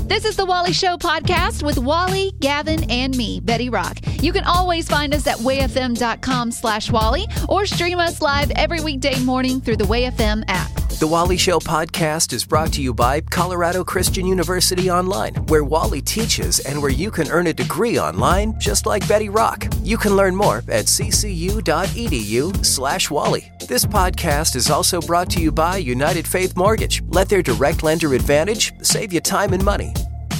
This is the Wally Show podcast with Wally, Gavin, and me, Betty Rock. You can always find us at wayfm.com/Wally or stream us live every weekday morning through the WayFM app. The Wally Show podcast is brought to you by Colorado Christian University Online, where Wally teaches and where you can earn a degree online just like Betty Rock. You can learn more at ccu.edu/Wally. This podcast is also brought to you by United Faith Mortgage. Let their direct lender advantage save you time and money.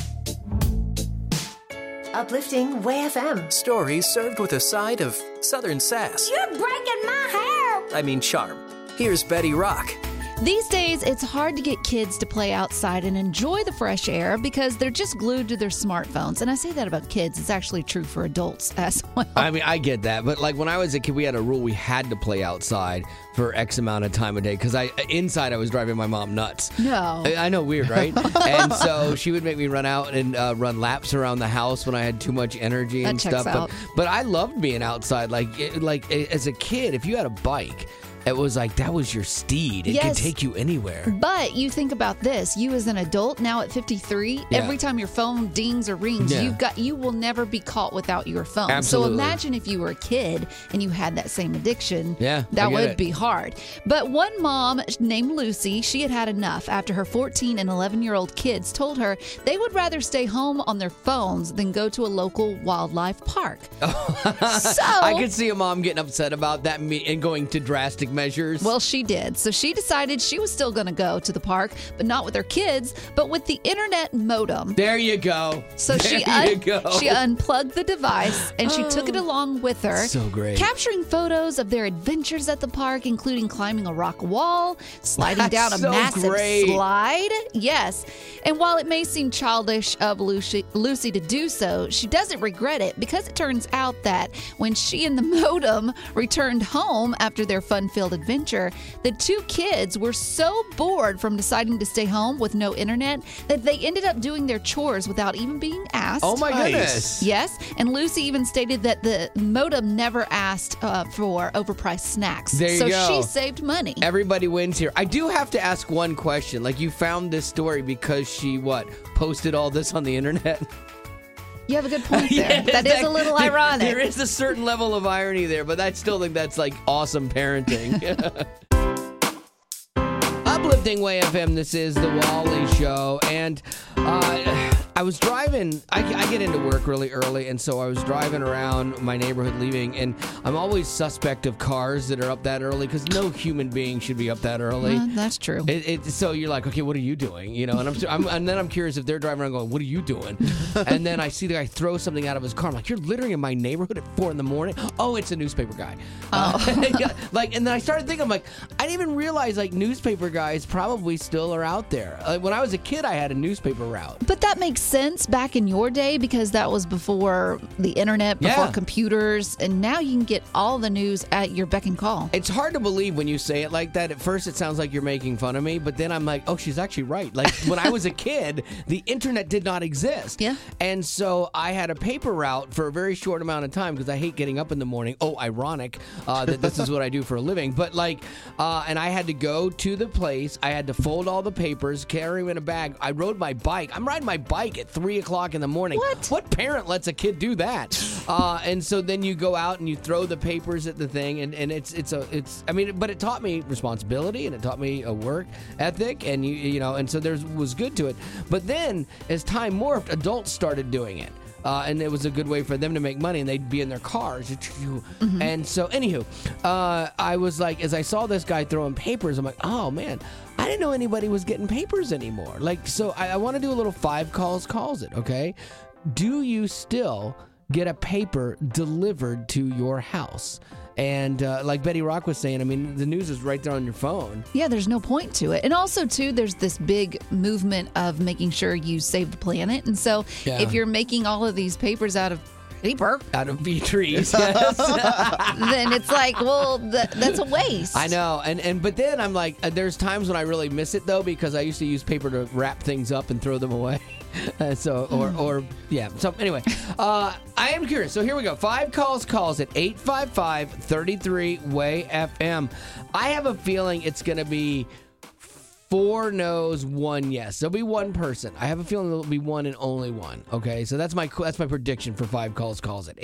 Uplifting WayFM. Stories served with a side of Southern sass. You're breaking my hair. I mean charm. Here's Betty Rock. These days, it's hard to get kids to play outside and enjoy the fresh air because they're just glued to their smartphones. And I say that about kids. It's actually true for adults as well. I mean, I get that. But like when I was a kid, we had a rule we had to play outside for X amount of time a day because inside I was driving my mom nuts. No. I know, weird, right? And so she would make me run out and run laps around the house when I had too much energy and That checks stuff. out. But I loved being outside. Like as a kid, if you had a bike, it was like that was your steed. It could take you anywhere. But you think about this. You as an adult now at 53, every time your phone dings or rings, you will never be caught without your phone. Absolutely. So imagine if you were a kid and you had that same addiction. Yeah, that would be hard. But one mom named Lucy, she had enough after her 14 and 11-year-old kids told her they would rather stay home on their phones than go to a local wildlife park. So I could see a mom getting upset about that and going to drastic measures. Well, she did. So she decided she was still going to go to the park, but not with her kids, but with the internet modem. There you go. So she unplugged the device and she took it along with her. So great. Capturing photos of their adventures at the park, including climbing a rock wall, sliding down a massive slide. Yes. And while it may seem childish of Lucy to do so, she doesn't regret it because it turns out that when she and the modem returned home after their fun-filled adventure, the two kids were so bored from deciding to stay home with no internet that they ended up doing their chores without even being asked. Oh my goodness. Yes, and Lucy even stated that the modem never asked for overpriced snacks. There you go. She saved money. Everybody wins here. I do have to ask one question. Like, you found this story because she, posted all this on the internet? You have a good point there. That is a little ironic. There is a certain level of irony there, but I still think that's like awesome parenting. Uplifting WayFM, this is the Wally Show, and I was driving, I get into work really early, and so I was driving around my neighborhood leaving, and I'm always suspect of cars that are up that early, because no human being should be up that early. That's true. So you're like, okay, what are you doing? You know, and then I'm curious if they're driving around going, what are you doing? And then I see the guy throw something out of his car. I'm like, you're littering in my neighborhood at 4 a.m? Oh, it's a newspaper guy. And then I started thinking, I'm like, I didn't even realize like newspaper guys probably still are out there. When I was a kid, I had a newspaper route. But that makes sense back in your day because that was before the internet, before computers, and now you can get all the news at your beck and call. It's hard to believe when you say it like that. At first, it sounds like you're making fun of me, but then I'm like, oh, she's actually right. Like when I was a kid, the internet did not exist. Yeah. And so I had a paper route for a very short amount of time because I hate getting up in the morning. Oh, ironic that this is what I do for a living. But and I had to go to the place. I had to fold all the papers, carry them in a bag. I rode my bike. I'm riding my bike at 3 o'clock in the morning. What parent lets a kid do that? And so then you go out and you throw the papers at the thing, and but it taught me responsibility and it taught me a work ethic, and and so there was good to it. But then as time morphed, adults started doing it. And it was a good way for them to make money, and they'd be in their cars. Mm-hmm. And so, anywho, I was like, as I saw this guy throwing papers, I'm like, oh, man, I didn't know anybody was getting papers anymore. Like, so I want to do a little 5 calls it, okay? Do you still get a paper delivered to your house? And like Betty Rock was saying, I mean, the news is right there on your phone. Yeah, there's no point to it. And also, too, there's this big movement of making sure you save the planet. And so if you're making all of these papers out of paper, out of bee trees, yes. Then it's like, well, that's a waste. I know. But then I'm like, there's times when I really miss it, though, because I used to use paper to wrap things up and throw them away. So anyway, I am curious. So here we go. 5 calls at 855-33-WAY-FM. I have a feeling it's going to be 4 no's, 1 yes. There'll be one person. I have a feeling there'll be one and only one. Okay, so that's my prediction for 5 calls. Calls it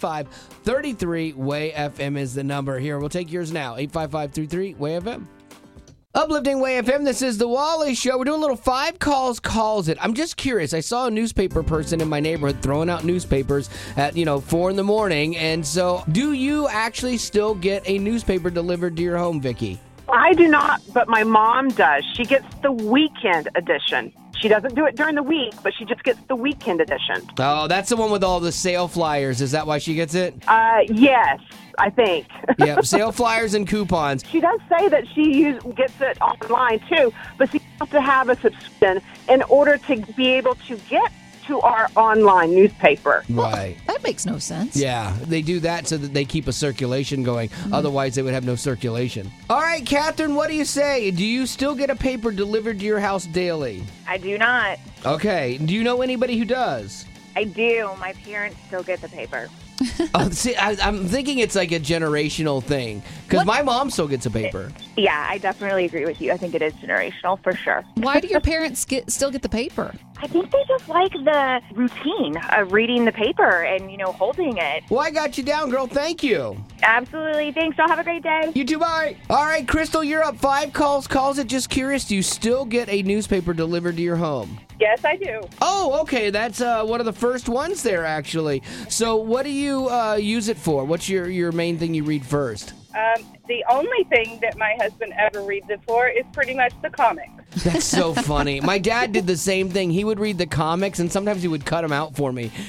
855-33-WAY-FM is the number. Here, we'll take yours now. 855-33-WAY-FM. Uplifting Way FM, this is the Wally Show. We're doing a little 5 calls, calls it. I'm just curious. I saw a newspaper person in my neighborhood throwing out newspapers at, 4 in the morning. And so, do you actually still get a newspaper delivered to your home, Vicki? I do not, but my mom does. She gets the weekend edition. She doesn't do it during the week, but she just gets the weekend edition. Oh, that's the one with all the sale flyers. Is that why she gets it? Yes, I think. Yeah, sale flyers and coupons. She does say that she gets it online, too, but she has to have a subscription in order to be able to get to our online newspaper. Right. That makes no sense. Yeah, they do that so that they keep a circulation going. Otherwise, they would have no circulation. All right, Catherine, what do you say? Do you still get a paper delivered to your house daily? I do not. Okay. Do you know anybody who does? I do. My parents still get the paper. See, I'm thinking it's like a generational thing because my mom still gets a paper. Yeah, I definitely agree with you. I think it is generational for sure. Why do your parents still get the paper? I think they just like the routine of reading the paper and, holding it. Well, I got you down, girl. Thank you. Absolutely. Thanks. Y'all have a great day. You too. Bye. All right, Crystal, you're up. 5 calls. Calls it. Just curious, do you still get a newspaper delivered to your home? Yes, I do. Oh, okay. That's one of the first ones there, actually. So what do you use it for? What's your main thing you read first? The only thing that my husband ever reads it for is pretty much the comics. That's so funny. My dad did the same thing. He would read the comics, and sometimes he would cut them out for me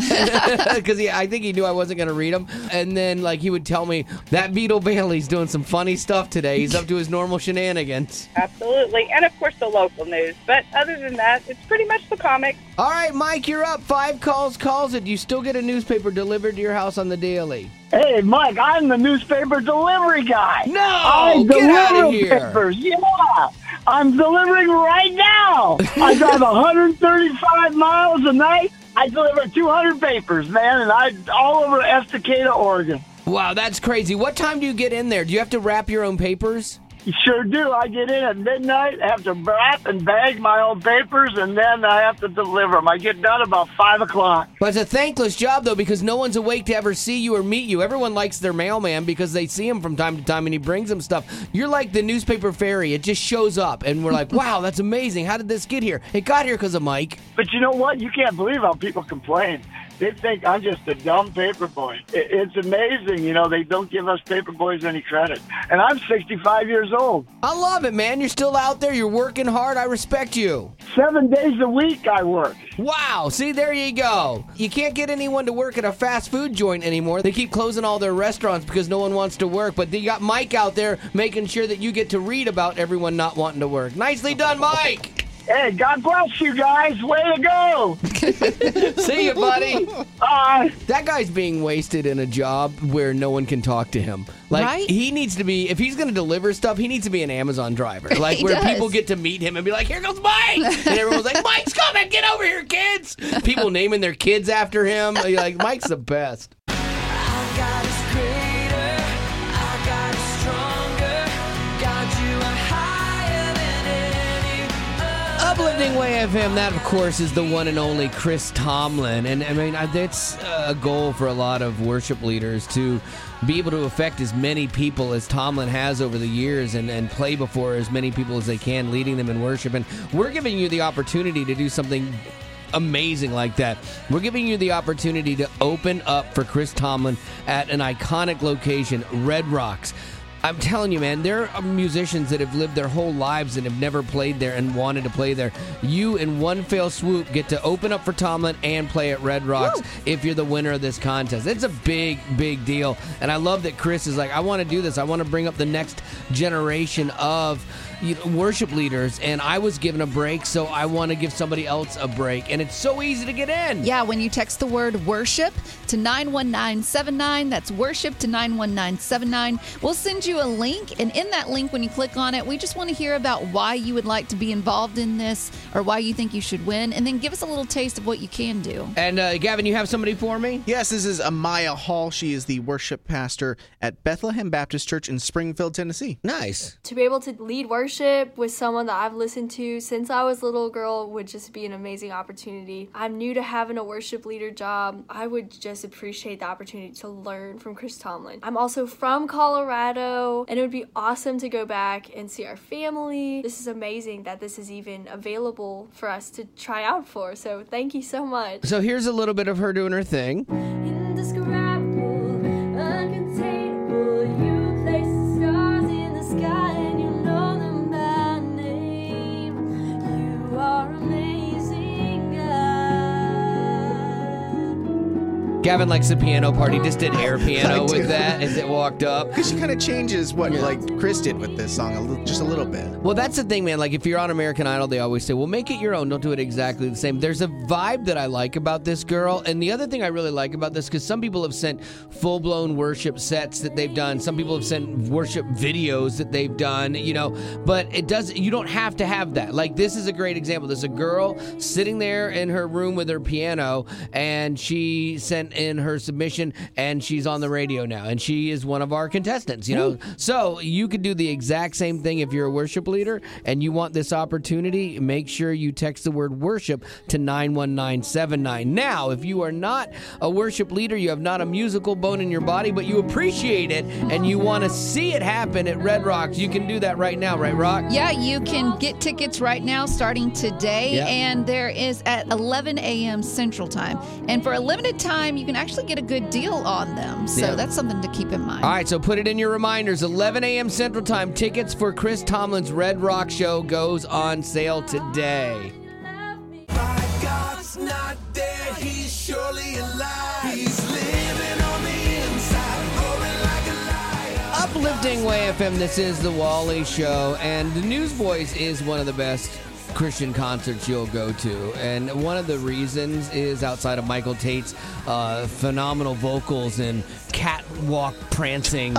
because I think he knew I wasn't going to read them. And then, he would tell me, that Beetle Bailey's doing some funny stuff today. He's up to his normal shenanigans. Absolutely. And, of course, the local news. But other than that, it's pretty much the comics. All right, Mike, you're up. 5 calls. Calls it. Do you still get a newspaper delivered to your house on the daily? Hey, Mike, I'm the newspaper delivery guy. No! I Get out of deliver here. papers. Yeah, I'm delivering right now. I drive 135 miles a night. I deliver 200 papers, man, and I'm all over Estacada, Oregon. Wow, that's crazy. What time do you get in there? Do you have to wrap your own papers? You sure do. I get in at midnight, have to wrap and bag my own papers, and then I have to deliver them. I get done about 5 o'clock. But it's a thankless job, though, because no one's awake to ever see you or meet you. Everyone likes their mailman because they see him from time to time and he brings them stuff. You're like the newspaper fairy. It just shows up, and we're like, wow, that's amazing. How did this get here? It got here because of Mike. But you know what? You can't believe how people complain. They think I'm just a dumb paper boy. It's amazing, they don't give us paper boys any credit. And I'm 65 years old. I love it, man. You're still out there. You're working hard. I respect you. 7 days a week I work. Wow. See, there you go. You can't get anyone to work at a fast food joint anymore. They keep closing all their restaurants because no one wants to work. But you got Mike out there making sure that you get to read about everyone not wanting to work. Nicely done, Mike. Hey, God bless you guys. Way to go. See you, buddy. Bye. That guy's being wasted in a job where no one can talk to him. Right? He needs to be, if he's going to deliver stuff, he needs to be an Amazon driver. Where does. people get to meet him and be like, here goes Mike. And everyone's like, Mike's coming. Get over here, kids. People naming their kids after him. Like, Mike's the best. I got us greater, I got us stronger, got you higher than any Uplifting Way FM, that of course is the one and only Chris Tomlin. And I mean, that's a goal for a lot of worship leaders to be able to affect as many people as Tomlin has over the years and play before as many people as they can, leading them in worship. And we're giving you the opportunity to do something amazing like that. We're giving you the opportunity to open up for Chris Tomlin at an iconic location, Red Rocks. I'm telling you, man, there are musicians that have lived their whole lives and have never played there and wanted to play there. You, in one fell swoop, get to open up for Tomlin and play at Red Rocks if you're the winner of this contest. It's a big, big deal. And I love that Chris is like, I want to do this. I want to bring up the next generation of worship leaders, and I was given a break, so I want to give somebody else a break. And it's so easy to get in. Yeah, when you text the word worship to 91979, that's worship to 91979, we'll send you a link, and in that link, when you click on it, we just want to hear about why you would like to be involved in this or why you think you should win, and then give us a little taste of what you can do. And Gavin, you have somebody for me? Yes, this is Amaya Hall. She is the worship pastor at Bethlehem Baptist Church in Springfield, Tennessee. Nice. To be able to lead worship worship with someone that I've listened to since I was a little girl would just be an amazing opportunity. I'm new to having a worship leader job. I would just appreciate the opportunity to learn from Chris Tomlin. I'm also from Colorado, and it would be awesome to go back and see our family. This is amazing that this is even available for us to try out for, so thank you so much. So here's a little bit of her doing her thing. Indescribable, uncontainable, you place the stars in the sky and you know them by name. You are amazing, God. Gavin likes the piano part. He just did air piano with that as it walked up. Because she kind of changes what like Chris did with this song just a little bit. Well, that's the thing, man. Like, if you're on American Idol, they always say, well, make it your own. Don't do it exactly the same. There's a vibe that I like about this girl. And the other thing I really like about this, because some people have sent full-blown worship sets that they've done. Some people have sent worship videos that they've done, you know. But you don't have to have that. Like, this is a great example. There's a girl sitting there in her room with her piano, and she sent in her submission, and she's on the radio now. And she is one of our contestants, you know. So you could do the exact same thing if you're a worship leader and you want this opportunity. Make sure you text the word worship to 91979. Now, if you are not a worship leader, you have not a musical bone in your body, but you appreciate it and you want to see it happen at Red Rocks, you can do that right now, right, Rock? Yeah, you can get tickets right now starting today, Yep. and there is at 11 a.m. Central Time. And for a limited time, you can actually get a good deal on them. So Yeah. that's something to keep in mind. All right, so put it in your reminders. 11 a.m. Central Time. Tickets for Chris Tomlin's Red Rock Show goes on sale today. My God's not dead, he's surely alive. He's living on the inside, roaring like a lion. Uplifting Way FM, this is the Wally Show, and the Newsboys is one of the best Christian concerts you'll go to. And one of the reasons is, outside of Michael Tate's phenomenal vocals and catwalk prancing,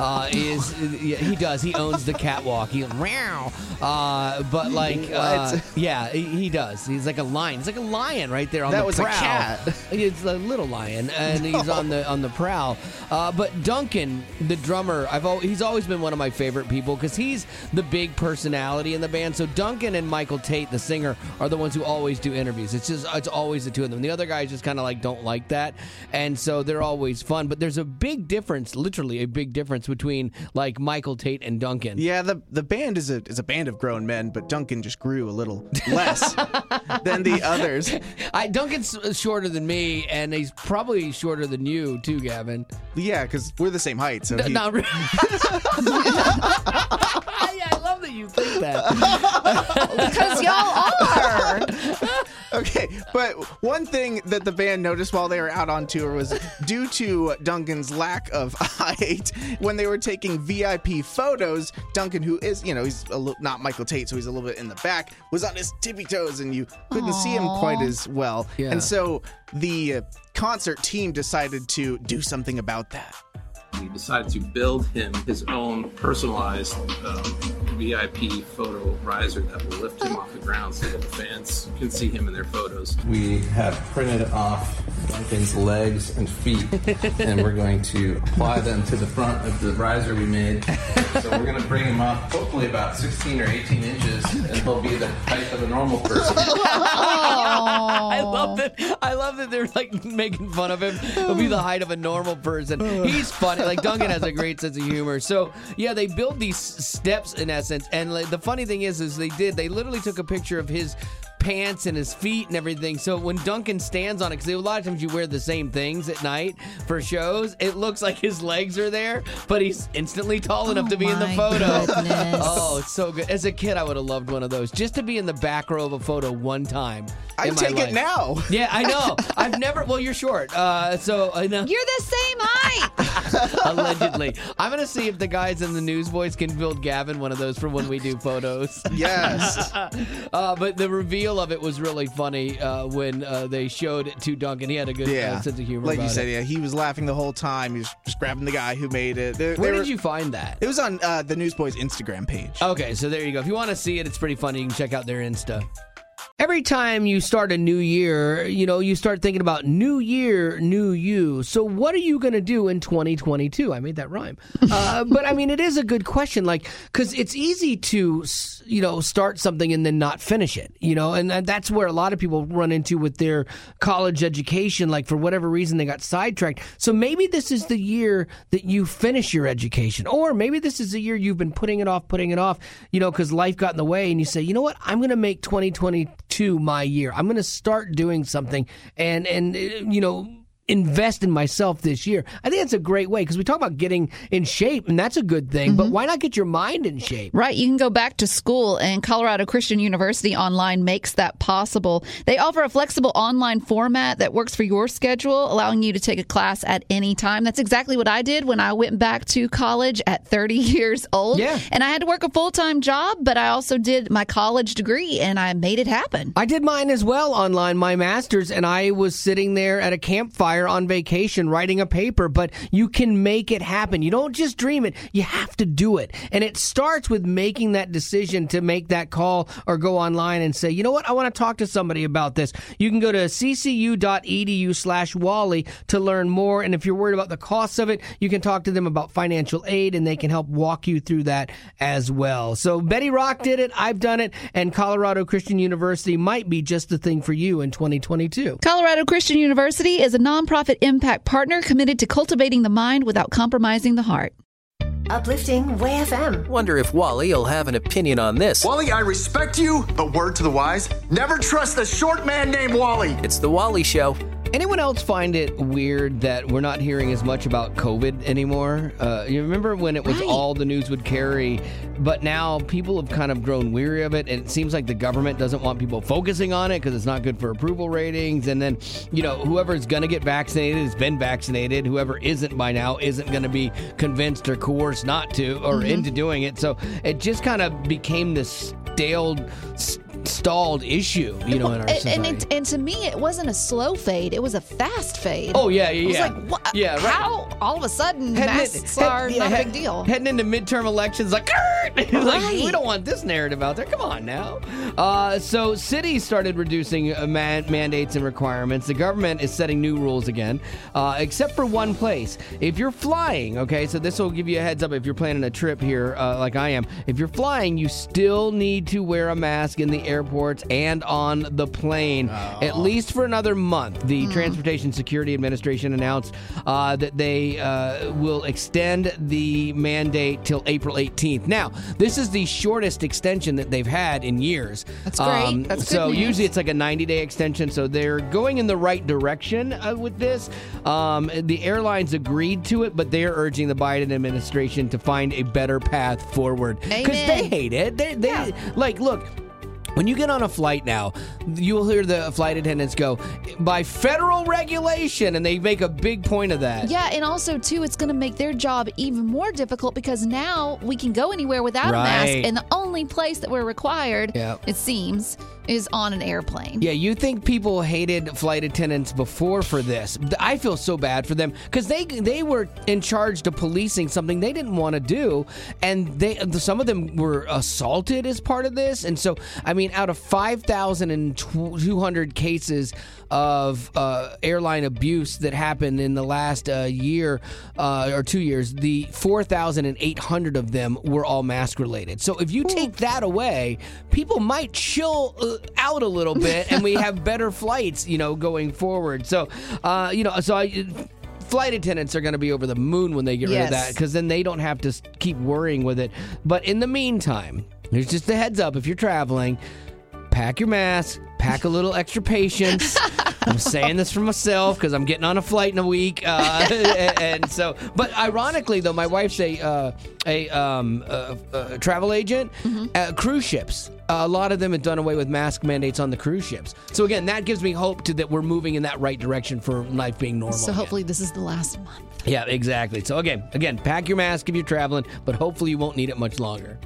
he owns the catwalk. But like, yeah, he does. He's like a lion. He's like a lion right there on the prowl. That was a cat. It's a little lion, and he's on the prowl. But Duncan, the drummer, he's always been one of my favorite people because he's the big personality in the band. So Duncan and Michael Tate, the singer, are the ones who always do interviews. It's always the two of them. The other guys just kind of like don't like that, and so they're always fun. But there's a big difference, literally a big difference between like Michael Tate and Duncan. Yeah, the band is a band of grown men, but Duncan just grew a little less than the others. Duncan's shorter than me, and he's probably shorter than you too, Gavin. Yeah, because we're the same height. So Not really. Yeah, I love that you think that. Because y'all are. Okay, but one thing that the band noticed while they were out on tour was due to Duncan's lack of height, when they were taking VIP photos, Duncan, who is, he's not Michael Tate, so he's a little bit in the back, was on his tippy toes, and you couldn't see him quite as well. Yeah. And so the concert team decided to do something about that. We decided to build him his own personalized VIP photo riser that will lift him off the ground so that the fans can see him in their photos. We have printed off Duncan's legs and feet, and we're going to apply them to the front of the riser we made. So we're going to bring him up hopefully about 16 or 18 inches, and he'll be the height of a normal person. I love that they're like making fun of him. He'll be the height of a normal person. He's funny. Like, Duncan has a great sense of humor. So yeah, they build these steps in essence. And like, the funny thing is they literally took a picture of his pants and his feet and everything. So when Duncan stands on it, because a lot of times you wear the same things at night for shows, it looks like his legs are there, but he's instantly tall enough to be in the photo. Goodness. Oh, it's so good. As a kid, I would have loved one of those, just to be in the back row of a photo one time. I'd take it now. Yeah, I know. I've never. Well, you're short, so I know. You're the same height. Allegedly. I'm gonna see if the guys in the Newsboys can build Gavin one of those for when we do photos. Yes. But the reveal of it was really funny when they showed it to Duncan. He had a good sense of humor. Like about you said, it. yeah, he was laughing the whole time. He was just grabbing the guy who made it. Where did you find that? It was on the Newsboys Instagram page. Okay, so there you go. If you want to see it, it's pretty funny. You can check out their Insta. Every time you start a new year, you start thinking about new year, new you. So what are you going to do in 2022? I made that rhyme. But I mean, it is a good question, because it's easy to, start something and then not finish it, and that's where a lot of people run into with their college education. Like, for whatever reason, they got sidetracked. So maybe this is the year that you finish your education, or maybe this is the year you've been putting it off, because life got in the way, and you say, you know what, I'm going to make 2022 my year. I'm going to start doing something and invest in myself this year. I think that's a great way, because we talk about getting in shape, and that's a good thing, but why not get your mind in shape? Right. You can go back to school, and Colorado Christian University Online makes that possible. They offer a flexible online format that works for your schedule, allowing you to take a class at any time. That's exactly what I did when I went back to college at 30 years old. Yeah. And I had to work a full-time job, but I also did my college degree, and I made it happen. I did mine as well online, my master's, and I was sitting there at a campfire on vacation writing a paper, but you can make it happen. You don't just dream it, you have to do it. And it starts with making that decision to make that call or go online and say, you know what, I want to talk to somebody about this. You can go to ccu.edu/Wally to learn more. And if you're worried about the costs of it, you can talk to them about financial aid, and they can help walk you through that as well. So Betty Rock did it, I've done it, and Colorado Christian University might be just the thing for you in 2022. Colorado Christian University is a nonprofit impact partner committed to cultivating the mind without compromising the heart. Uplifting Way FM. Wonder if Wally will have an opinion on this. Wally, I respect you, but word to the wise, never trust a short man named Wally. It's the Wally Show. Anyone else find it weird that we're not hearing as much about COVID anymore? You remember when it was all the news would carry, but now people have kind of grown weary of it, and it seems like the government doesn't want people focusing on it because it's not good for approval ratings. And then, whoever's going to get vaccinated has been vaccinated. Whoever isn't by now isn't going to be convinced or coerced not to or into doing it. So it just kind of became this stalled issue, in our society. And to me, it wasn't a slow fade; it was a fast fade. Oh yeah. I was like, what? Yeah, right. How all of a sudden masks are not a big deal? Heading into midterm elections, like we don't want this narrative out there. Come on now. So cities started reducing mandates and requirements. The government is setting new rules again, except for one place. If you're flying, okay, so this will give you a heads up if you're planning a trip here, like I am. If you're flying, you still need to wear a mask in the airports and on the plane, at least for another month. The Transportation Security Administration announced that they will extend the mandate till April 18th. Now, this is the shortest extension that they've had in years. That's great. That's good so news. Usually it's like a 90-day extension, so they're going in the right direction with this. The airlines agreed to it, but they're urging the Biden administration to find a better path forward because they hate it. They look. When you get on a flight now, you'll hear the flight attendants go, by federal regulation, and they make a big point of that. Yeah, and also, too, it's going to make their job even more difficult because now we can go anywhere without a mask, and the only place that we're required, it seems, is on an airplane. Yeah, you think people hated flight attendants before for this. I feel so bad for them because they were in charge of policing something they didn't want to do, and some of them were assaulted as part of this. And so, I mean, out of 5,200 cases of airline abuse that happened in the last year or 2 years, the 4,800 of them were all mask related. So if you take that away, people might chill out a little bit, and we have better flights, going forward. So, flight attendants are going to be over the moon when they get rid of that, because then they don't have to keep worrying with it. But in the meantime, there's just a heads up: if you're traveling, pack your mask, pack a little extra patience. I'm saying this for myself because I'm getting on a flight in a week, and so. But ironically, though, my wife's a travel agent. Cruise ships. A lot of them have done away with mask mandates on the cruise ships. So again, that gives me hope that we're moving in that right direction for life being normal. So hopefully, this is the last month. Yeah, exactly. So again, pack your mask if you're traveling, but hopefully you won't need it much longer.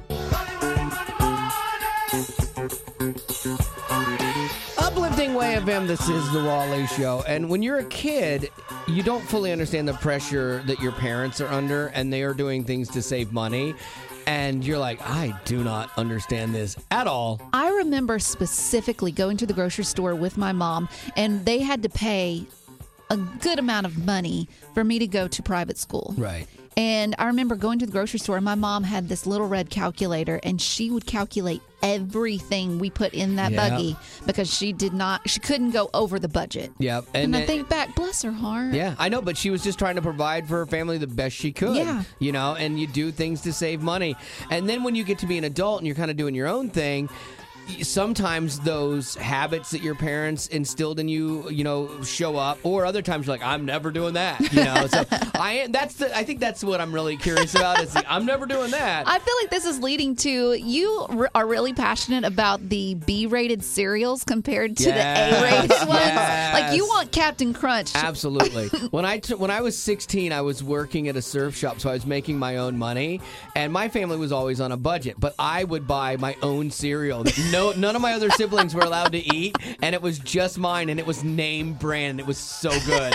Uplifting Way FM, this is the Wally Show. And when you're a kid, you don't fully understand the pressure that your parents are under, and they are doing things to save money. and you're like, I do not understand this at all. I remember specifically going to the grocery store with my mom, and they had to pay a good amount of money for me to go to private school. Right. And I remember going to the grocery store, and my mom had this little red calculator, and she would calculate everything we put in that buggy because she couldn't go over the budget. Yep. And I think back, bless her heart. Yeah, I know, but she was just trying to provide for her family the best she could. Yeah. You know, and you do things to save money. And then when you get to be an adult and you're kind of doing your own thing, sometimes those habits that your parents instilled in you, you know, show up, or other times you're like, I'm never doing that. You know, so I think that's what I'm really curious about is I'm never doing that. I feel like this is leading to you are really passionate about the B-rated cereals compared to the A-rated ones. Like you want Captain Crunch. Absolutely. When I was 16, I was working at a surf shop, so I was making my own money, and my family was always on a budget, but I would buy my own cereal. None of my other siblings were allowed to eat, and it was just mine, and it was name brand. It was so good.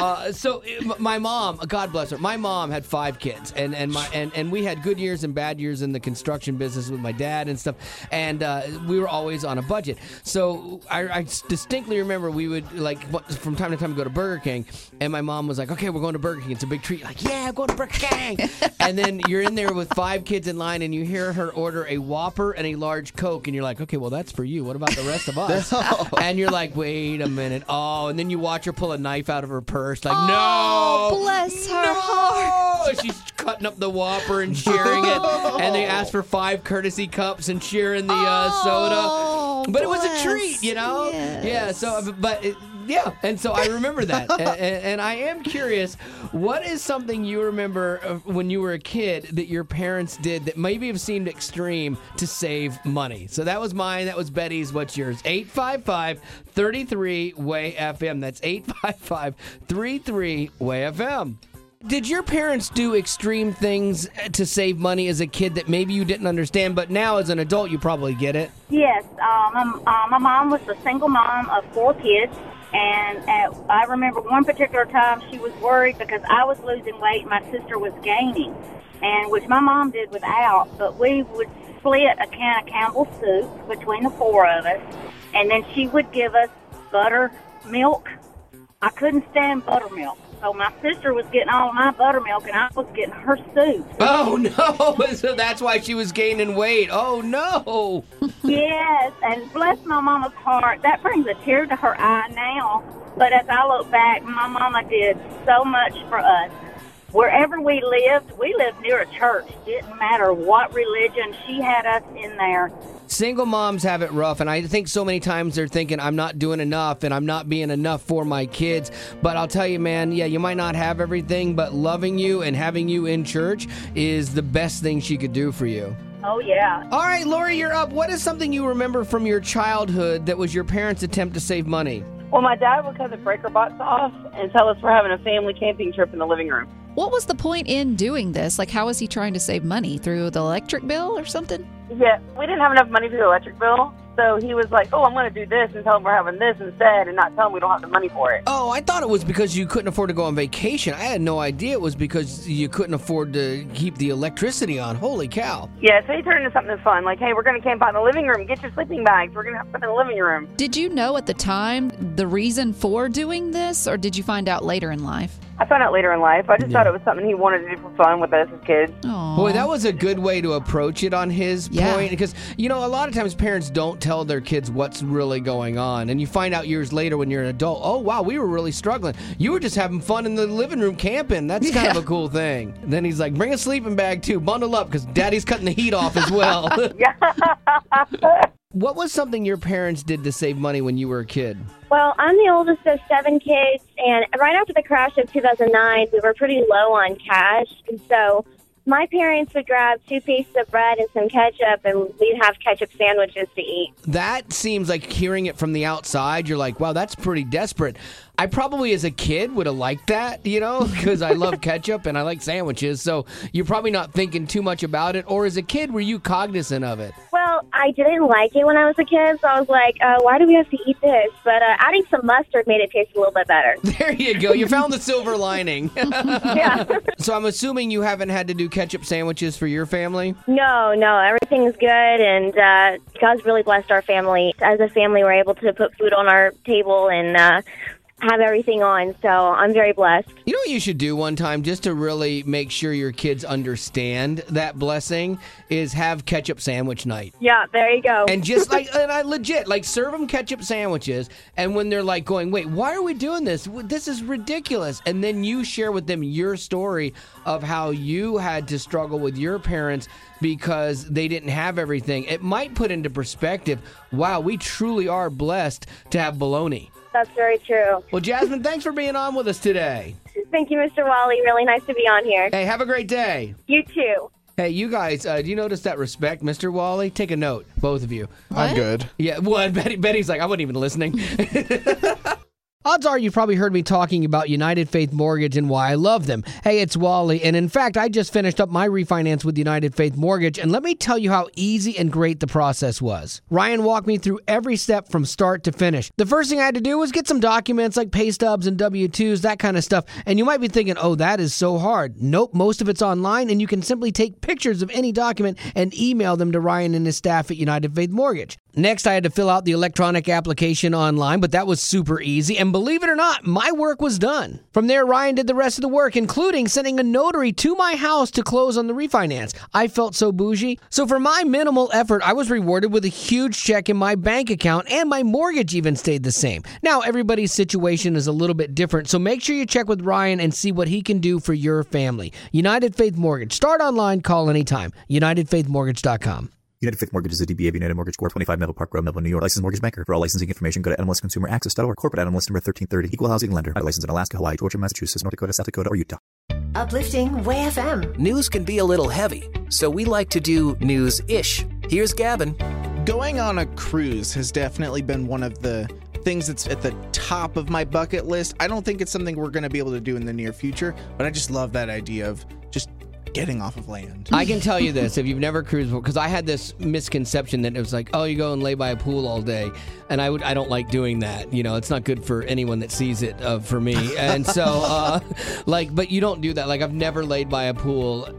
My mom, God bless her, my mom had 5 kids, and we had good years and bad years in the construction business with my dad and stuff, and we were always on a budget. So I distinctly remember we would, like, from time to time go to Burger King, and my mom was like, okay, we're going to Burger King. It's a big treat. Like, yeah, go to Burger King. And then you're in there with 5 kids in line, and you hear her order a Whopper and a large Coke, and you're like, okay, well, that's for you. What about the rest of us? And you're like, wait a minute. Oh, and then you watch her pull a knife out of her purse. Like, no. Bless her heart. She's cutting up the Whopper and sharing it. And they ask for 5 courtesy cups and sharing the soda. But it was a treat, you know? Yes. Yeah, so, yeah, and so I remember that. and I am curious, what is something you remember when you were a kid that your parents did that maybe have seemed extreme to save money? So that was mine. That was Betty's. What's yours? 855-33-WAY-FM. That's 855-33-WAY-FM. Did your parents do extreme things to save money as a kid that maybe you didn't understand, but now as an adult you probably get it? Yes. My mom was a single mom of 4 kids. And I remember one particular time she was worried because I was losing weight and my sister was gaining, and which my mom did without, but we would split a can of Campbell's soup between the 4 of us, and then she would give us buttermilk. I couldn't stand buttermilk. So my sister was getting all of my buttermilk, and I was getting her soup. Oh, no. So that's why she was gaining weight. Oh, no. Yes, and bless my mama's heart. That brings a tear to her eye now. But as I look back, my mama did so much for us. Wherever we lived near a church. Didn't matter what religion. She had us in there. Single moms have it rough, and I think so many times they're thinking, I'm not doing enough, and I'm not being enough for my kids. But I'll tell you, man, yeah, you might not have everything, but loving you and having you in church is the best thing she could do for you. Oh, yeah. All right, Lori, you're up. What is something you remember from your childhood that was your parents' attempt to save money? Well, my dad would cut the breaker box off and tell us we're having a family camping trip in the living room. What was the point in doing this? Like, how was he trying to save money? Through the electric bill or something? Yeah, we didn't have enough money for the electric bill, so he was like, oh, I'm going to do this and tell them we're having this instead and not tell them we don't have the money for it. Oh, I thought it was because you couldn't afford to go on vacation. I had no idea it was because you couldn't afford to keep the electricity on. Holy cow. Yeah, so he turned into something fun, like, hey, we're going to camp out in the living room. Get your sleeping bags. We're going to have fun in the living room. Did you know at the time the reason for doing this, or did you find out later in life? I found out later in life. I just thought it was something he wanted to do for fun with us as kids. Aww. Boy, that was a good way to approach it on his point. Because, you know, a lot of times parents don't tell their kids what's really going on. And you find out years later when you're an adult, oh, wow, we were really struggling. You were just having fun in the living room camping. That's kind of a cool thing. And then he's like, bring a sleeping bag, too. Bundle up, because Daddy's cutting the heat off as well. What was something your parents did to save money when you were a kid? Well, I'm the oldest of 7 kids, and right after the crash of 2009, we were pretty low on cash, and so my parents would grab 2 pieces of bread and some ketchup, and we'd have ketchup sandwiches to eat. That seems like, hearing it from the outside, you're like, wow, that's pretty desperate. I probably, as a kid, would have liked that, you know, because I love ketchup and I like sandwiches, so you're probably not thinking too much about it. Or as a kid, were you cognizant of it? Well, Well, I didn't like it when I was a kid, so I was like, why do we have to eat this? But adding some mustard made it taste a little bit better. There you go. You found the silver lining. Yeah. So I'm assuming you haven't had to do ketchup sandwiches for your family? No, everything's good, and God's really blessed our family. As a family, we're able to put food on our table and have everything on, so I'm very blessed. You know what you should do one time just to really make sure your kids understand that blessing is have ketchup sandwich night. Yeah, there you go. And just like, and I legit, like serve them ketchup sandwiches, and when they're like going, wait, why are we doing this? This is ridiculous. And then you share with them your story of how you had to struggle with your parents because they didn't have everything. It might put into perspective, wow, we truly are blessed to have bologna. That's very true. Well, Jasmine, thanks for being on with us today. Thank you, Mr. Wally. Really nice to be on here. Hey, have a great day. You too. Hey, you guys, do you notice that respect, Mr. Wally? Take a note, both of you. I'm good. Yeah, well, Betty's like, I wasn't even listening. Odds are you've probably heard me talking about United Faith Mortgage and why I love them. Hey, it's Wally, and in fact, I just finished up my refinance with United Faith Mortgage, and let me tell you how easy and great the process was. Ryan walked me through every step from start to finish. The first thing I had to do was get some documents like pay stubs and W-2s, that kind of stuff, and you might be thinking, oh, that is so hard. Nope, most of it's online, and you can simply take pictures of any document and email them to Ryan and his staff at United Faith Mortgage. Next, I had to fill out the electronic application online, but that was super easy, and believe it or not, my work was done. From there, Ryan did the rest of the work, including sending a notary to my house to close on the refinance. I felt so bougie. So for my minimal effort, I was rewarded with a huge check in my bank account, and my mortgage even stayed the same. Now, everybody's situation is a little bit different, so make sure you check with Ryan and see what he can do for your family. United Faith Mortgage. Start online, call anytime. UnitedFaithMortgage.com. United Faith Mortgage is a DBA of United Mortgage Corp. 25 Melville Park Road, Melville, New York. Licensed mortgage banker. For all licensing information, go to NMLSConsumerAccess.org. Corporate NMLS number 1330. Equal housing lender. Licensed in Alaska, Hawaii, Georgia, Massachusetts, North Dakota, South Dakota, or Utah. Uplifting Way FM. News can be a little heavy, so we like to do news-ish. Here's Gavin. Going on a cruise has definitely been one of the things that's at the top of my bucket list. I don't think it's something we're going to be able to do in the near future, but I just love that idea of just getting off of land. I can tell you this, if you've never cruised before, because I had this misconception that it was like, oh, you go and lay by a pool all day, and I don't like doing that. You know, it's not good for anyone that sees it, for me. And so, but you don't do that. Like, I've never laid by a pool,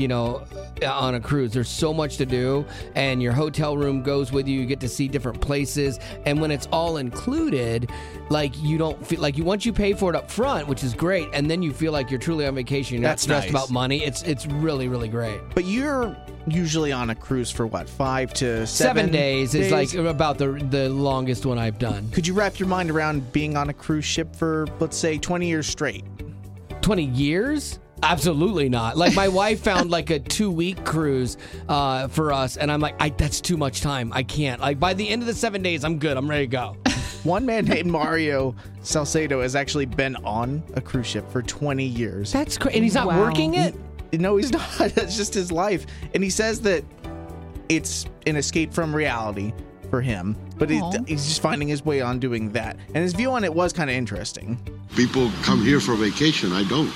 on a cruise. There's so much to do, and your hotel room goes with you. You get to see different places, and when it's all included, like, you don't feel like once you pay for it up front, which is great, and then you feel like you're truly on vacation. You're not stressed about money. It's really, really great. But you're usually on a cruise for what, 5 to 7 7 days is like about the longest one I've done. Could you wrap your mind around being on a cruise ship for, let's say, 20 years straight? 20 years? Absolutely not. Like, my wife found like a 2-week cruise for us, and I'm like, that's too much time. I can't. Like, by the end of the 7 days, I'm good. I'm ready to go. One man named Mario Salcedo has actually been on a cruise ship for 20 years. That's crazy. And he's not working it? No, he's not. That's just his life. And he says that it's an escape from reality for him, but he's just finding his way on doing that. And his view on it was kind of interesting. People come here for vacation. I don't.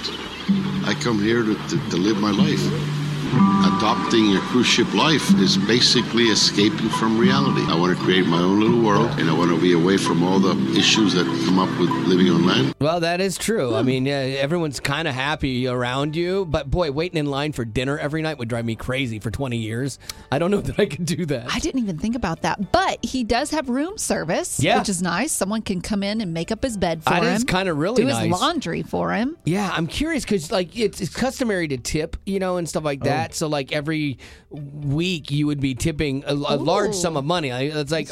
I come here to live my life. Adopting a cruise ship life is basically escaping from reality. I want to create my own little world, and I want to be away from all the issues that come up with living on land. Well, that is true. I mean, everyone's kind of happy around you, but boy, waiting in line for dinner every night would drive me crazy for 20 years. I don't know that I could do that. I didn't even think about that, but he does have room service, which is nice. Someone can come in and make up his bed for him. That is kind of really nice. Do his laundry for him. Yeah, I'm curious because like it's customary to tip, and stuff like that. So like every week you would be tipping a large sum of money. It's like,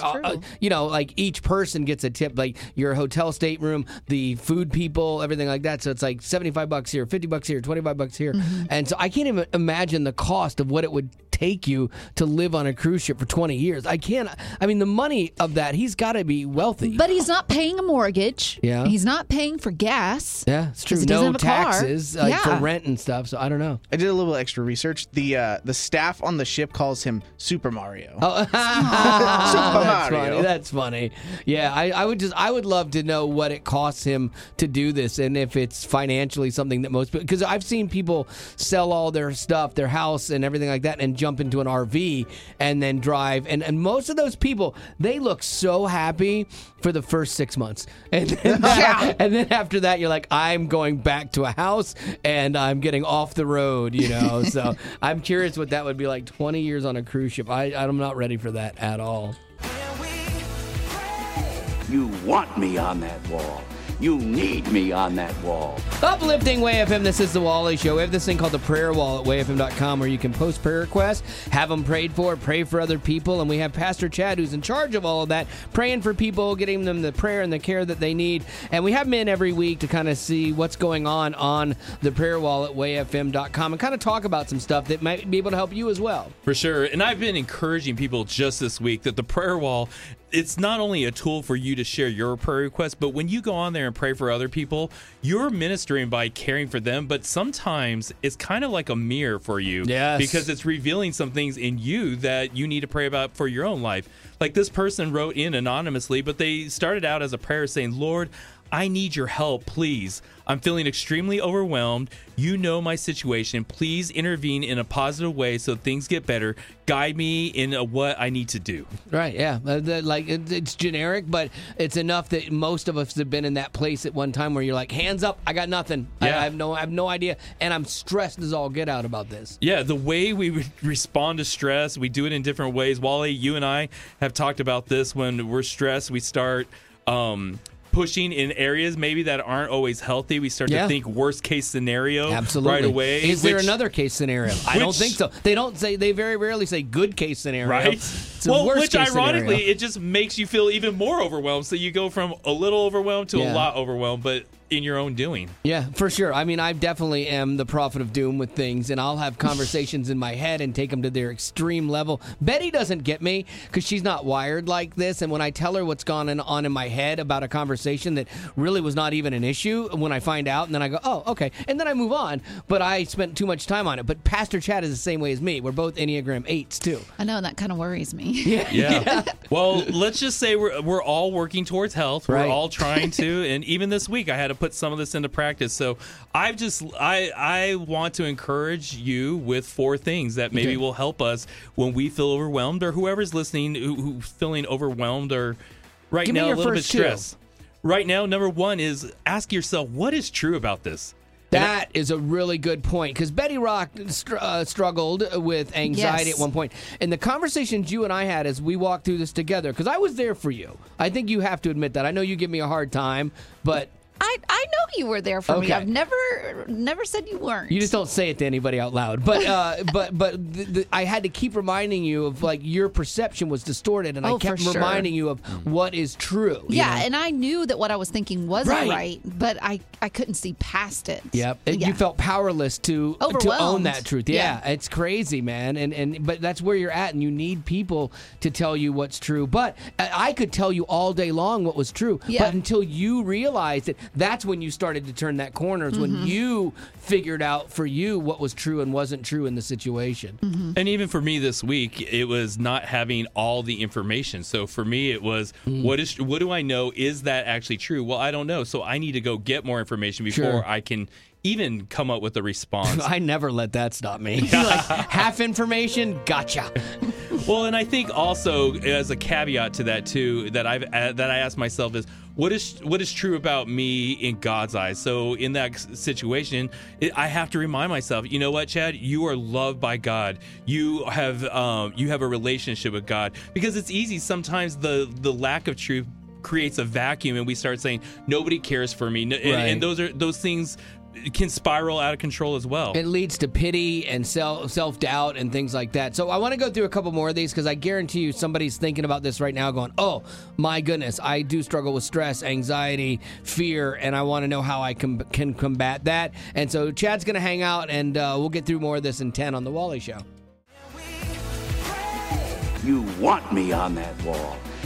like each person gets a tip, like your hotel stateroom, the food people, everything like that. So it's like $75 here, $50 here, $25 here. Mm-hmm. And so I can't even imagine the cost of what it would take you to live on a cruise ship for 20 years. I mean, the money of that, he's got to be wealthy. But he's not paying a mortgage. Yeah. He's not paying for gas. Yeah, it's true. He No taxes for rent and stuff. So I don't know. I did a little extra research. The staff on the ship calls him Super Mario. Oh, Super Mario. That's funny. Yeah, I would love to know what it costs him to do this, and if it's financially something that most people, because I've seen people sell all their stuff, their house and everything like that, and jump jump into an RV and then drive. And most of those people, they look so happy for the first 6 months. And then, and then after that, you're like, I'm going back to a house and I'm getting off the road, So I'm curious what that would be like 20 years on a cruise ship. I'm not ready for that at all. You want me on that wall. You need me on that wall. Uplifting Way FM, this is the Wally Show. We have this thing called the prayer wall at wayfm.com where you can post prayer requests, have them prayed for, pray for other people, and we have Pastor Chad who's in charge of all of that, praying for people, getting them the prayer and the care that they need. And we have him in every week to kind of see what's going on the prayer wall at wayfm.com and kind of talk about some stuff that might be able to help you as well. For sure. And I've been encouraging people just this week that the prayer wall, it's not only a tool for you to share your prayer requests, but when you go on there and pray for other people, you're ministering by caring for them. But sometimes it's kind of like a mirror for you. Yes. Because it's revealing some things in you that you need to pray about for your own life. Like this person wrote in anonymously, but they started out as a prayer saying, Lord, I need your help, please. I'm feeling extremely overwhelmed. You know my situation. Please intervene in a positive way so things get better. Guide me in what I need to do. Right, yeah. It's generic, but it's enough that most of us have been in that place at one time where you're like, hands up, I got nothing. Yeah. I have no idea, and I'm stressed as all get out about this. Yeah, the way we respond to stress, we do it in different ways. Wally, you and I have talked about this. When we're stressed, we start pushing in areas maybe that aren't always healthy. We start to think worst case scenario right away. Is there another case scenario? I don't think so. They very rarely say good case scenario. Right. It's a worst which case ironically, scenario. it just makes you feel even more overwhelmed. So you go from a little overwhelmed to a lot overwhelmed, but in your own doing. Yeah, for sure. I mean, I definitely am the prophet of doom with things, and I'll have conversations in my head and take them to their extreme level. Betty doesn't get me because she's not wired like this, and when I tell her what's gone on in my head about a conversation that really was not even an issue, when I find out, and then I go, oh, okay, and then I move on, but I spent too much time on it. But Pastor Chad is the same way as me. We're both Enneagram 8s, too. I know, and that kind of worries me. Yeah. Well, let's just say we're all working towards health. Right. We're all trying to, and even this week I had to put some of this into practice. So I want to encourage you with 4 things that maybe will help us when we feel overwhelmed, or whoever's listening who's feeling overwhelmed or Give me now a your little bit first 2. stressed. Right now, number 1 is ask yourself, what is true about this? That is a really good point, because Betty Rock struggled with anxiety at one point. And the conversations you and I had as we walked through this together, because I was there for you. I think you have to admit that. I know you give me a hard time, but I know you were there for me. Okay. I've never said you weren't. you just don't say it to anybody out loud. But I had to keep reminding you of, like, your perception was distorted, and I kept reminding you of what is true. Yeah, you know? and I knew that what I was thinking wasn't right, but I couldn't see past it. Yep. You felt powerless to own that truth. Yeah, it's crazy, man. But that's where you're at, and you need people to tell you what's true. But I could tell you all day long what was true. Yeah. But until you realized it, that's when you started to turn that corner. Is when you figured out for you what was true and wasn't true in the situation. And even for me this week, it was not having all the information. So for me, it was, what do I know? Is that actually true? Well, I don't know. So I need to go get more information before I can even come up with a response. I never let that stop me. Like, half information, gotcha. Well, and I think also as a caveat to that too, that I ask myself is, what is true about me in God's eyes? So in that situation, I have to remind myself, you know what, Chad, you are loved by God. You have a relationship with God, because it's easy sometimes the lack of truth creates a vacuum, and we start saying nobody cares for me, and those things can spiral out of control as well. It leads to pity and self-doubt and things like that. So I want to go through a couple more of these, because I guarantee you somebody's thinking about this right now going, oh, my goodness, I do struggle with stress, anxiety, fear, and I want to know how I can combat that. And so Chad's going to hang out, and we'll get through more of this in 10 on The Wally Show. You want me on that wall.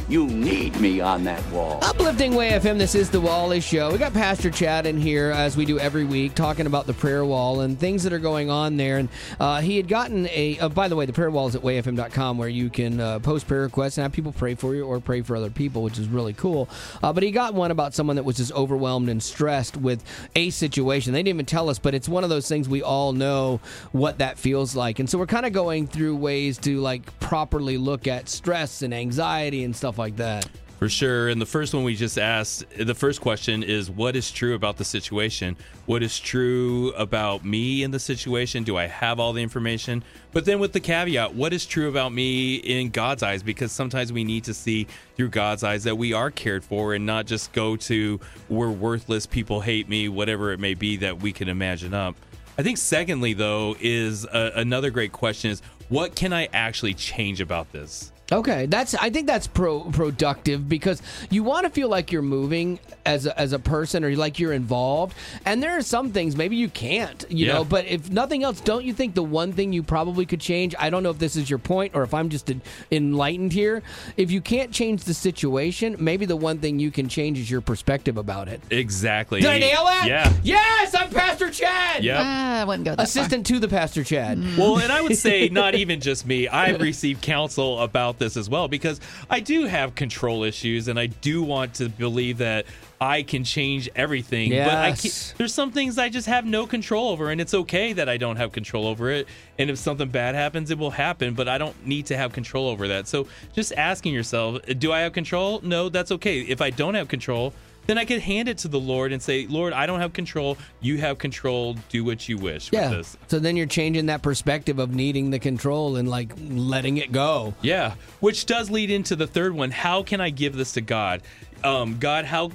You need me on that wall. Uplifting Way FM, this is the Wally Show. We got Pastor Chad in here, as we do every week, talking about the prayer wall and things that are going on there. And he had gotten by the way, the prayer wall is at wayfm.com, where you can post prayer requests and have people pray for you or pray for other people, which is really cool. But he got one about someone that was just overwhelmed and stressed with a situation. They didn't even tell us, but it's one of those things we all know what that feels like. And so we're kind of going through ways to properly look at stress and anxiety and stuff like that. For sure. And the first one we just asked, the first question is, what is true about the situation? What is true about me in the situation? Do I have all the information? But then with the caveat, what is true about me in God's eyes? Because sometimes we need to see through God's eyes that we are cared for and not just go to, we're worthless, people hate me, whatever it may be that we can imagine up. I think secondly, though, is another great question is, what can I actually change about this? Okay, I think that's productive, because you want to feel like you're moving as a person, or like you're involved. And there are some things maybe you can't, you know. But if nothing else, don't you think the one thing you probably could change? I don't know if this is your point or if I'm just enlightened here. If you can't change the situation, maybe the one thing you can change is your perspective about it. Exactly. Did I nail it? Yeah. Yes, I'm Pastor Chad. Yep. I wouldn't go that Assistant to the Pastor Chad. Well, and I would say not even just me. I've received counsel about this as well, because I do have control issues, and I do want to believe that I can change everything. Yes. But there's some things I just have no control over, and it's okay that I don't have control over it. And if something bad happens, it will happen, but I don't need to have control over that. So just asking yourself, do I have control? No, that's okay. If I don't have control, then I could hand it to the Lord and say, Lord, I don't have control. You have control. Do what you wish with this. So then you're changing that perspective of needing the control and letting it go. Yeah. Which does lead into the third one. How can I give this to God? God, how,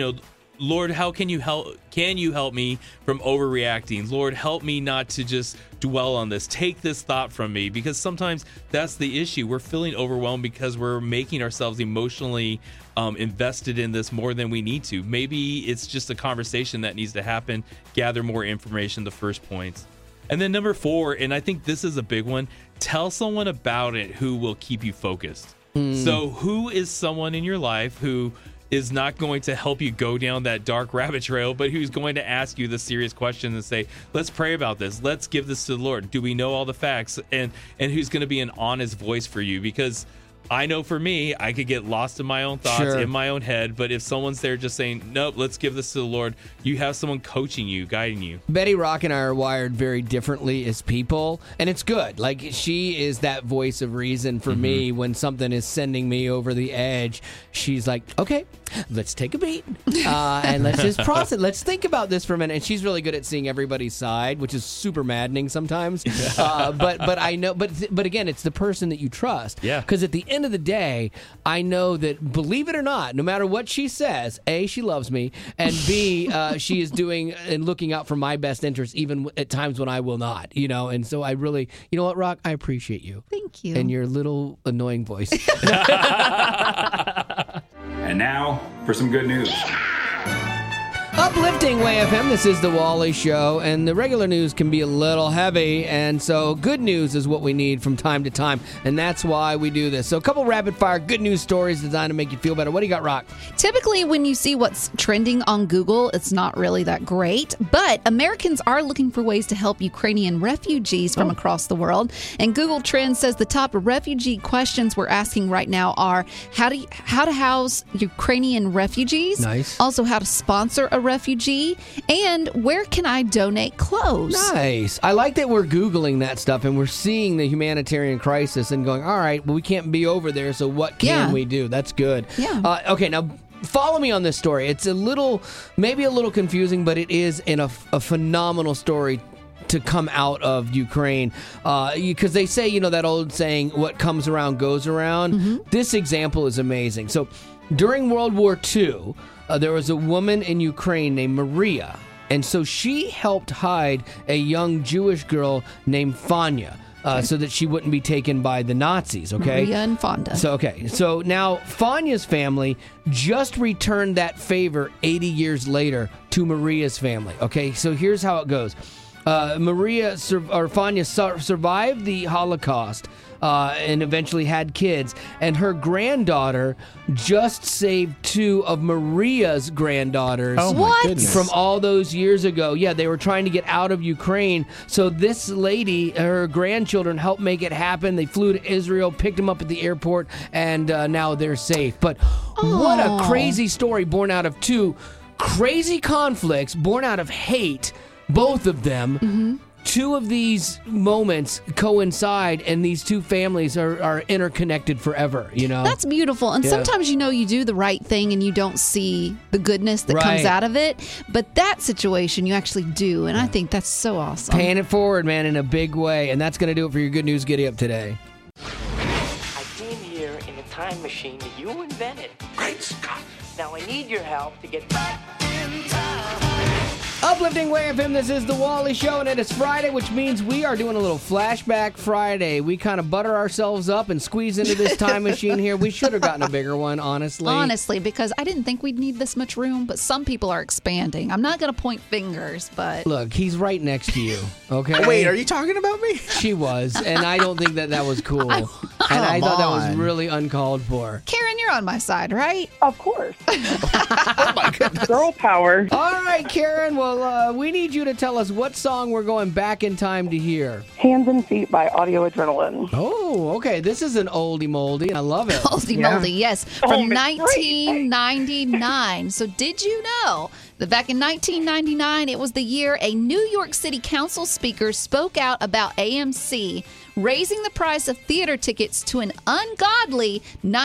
Lord, how can you help me from overreacting? Lord, help me not to just dwell on this. Take this thought from me, because sometimes that's the issue. We're feeling overwhelmed because we're making ourselves emotionally invested in this more than we need to. Maybe it's just a conversation that needs to happen. Gather more information, the first points. And then number 4, and I think this is a big one, tell someone about it who will keep you focused. So who is someone in your life who is not going to help you go down that dark rabbit trail, but who's going to ask you the serious questions and say, let's pray about this. Let's give this to the Lord. Do we know all the facts? And who's going to be an honest voice for you? Because I know for me, I could get lost in my own thoughts, in my own head. But if someone's there just saying, nope, let's give this to the Lord, you have someone coaching you, guiding you. Betty Rock and I are wired very differently as people, and it's good. She is that voice of reason for me when something is sending me over the edge. She's like, okay, let's take a beat and let's just process. Let's think about this for a minute. And she's really good at seeing everybody's side, which is super maddening sometimes. But I know, but again, it's the person that you trust. Yeah. Because at the end of the day, I know that, believe it or not, no matter what she says, A, she loves me, and B, she is doing and looking out for my best interest, even at times when I will not, and so I really, you know what, Rock, I appreciate you. Thank you. And your little annoying voice. And now for some good news. Uplifting Way FM, this is the Wally Show, and the regular news can be a little heavy, and so good news is what we need from time to time, and that's why we do this. So a couple rapid-fire good news stories designed to make you feel better. What do you got, Rock? Typically, when you see what's trending on Google, it's not really that great, but Americans are looking for ways to help Ukrainian refugees from across the world, and Google Trends says the top refugee questions we're asking right now are how to house Ukrainian refugees, also how to sponsor a refugee, and where can I donate clothes? Nice. I like that we're Googling that stuff and we're seeing the humanitarian crisis and going, all right, well, we can't be over there, so what can we do? That's good. Yeah. Okay, now follow me on this story. It's maybe a little confusing, but it is a phenomenal story to come out of Ukraine, because they say, that old saying, what comes around goes around. This example is amazing. So during World War II, there was a woman in Ukraine named Maria, and so she helped hide a young Jewish girl named Fanya, so that she wouldn't be taken by the Nazis, okay? Maria and Fonda. So now Fanya's family just returned that favor 80 years later to Maria's family, okay? So here's how it goes. Fania survived the Holocaust and eventually had kids. And her granddaughter just saved 2 of Maria's granddaughters. Oh, my goodness. From all those years ago. Yeah, they were trying to get out of Ukraine. So this lady, her grandchildren helped make it happen. They flew to Israel, picked them up at the airport, and now they're safe. But what a crazy story born out of 2 crazy conflicts, born out of hate, both of them. Mm-hmm. 2 of these moments coincide, and these 2 families are interconnected forever, you know? That's beautiful. And sometimes, you do the right thing and you don't see the goodness that comes out of it. But that situation, you actually do. And I think that's so awesome. Paying it forward, man, in a big way. And that's going to do it for your Good News Giddy Up today. I came here in a time machine that you invented. Great Scott! Now I need your help to get back in time. Uplifting Way FM, this is The Wally Show, and it is Friday, which means we are doing a little Flashback Friday. We kind of butter ourselves up and squeeze into this time machine here. We should have gotten a bigger one, honestly. Honestly, because I didn't think we'd need this much room, but some people are expanding. I'm not going to point fingers, but... Look, he's right next to you, okay? Wait, are you talking about me? She was, and I don't think that was cool. I thought that was really uncalled for. Karen, you're on my side, right? Of course. Oh, my goodness. Girl power. All right, Karen, well, we need you to tell us what song we're going back in time to hear. Hands and Feet by Audio Adrenaline. Oh, okay. This is an oldie moldy. I love it. Oldie moldy, yes. From 1999. So did you know that back in 1999, it was the year a New York City Council speaker spoke out about AMC raising the price of theater tickets to an ungodly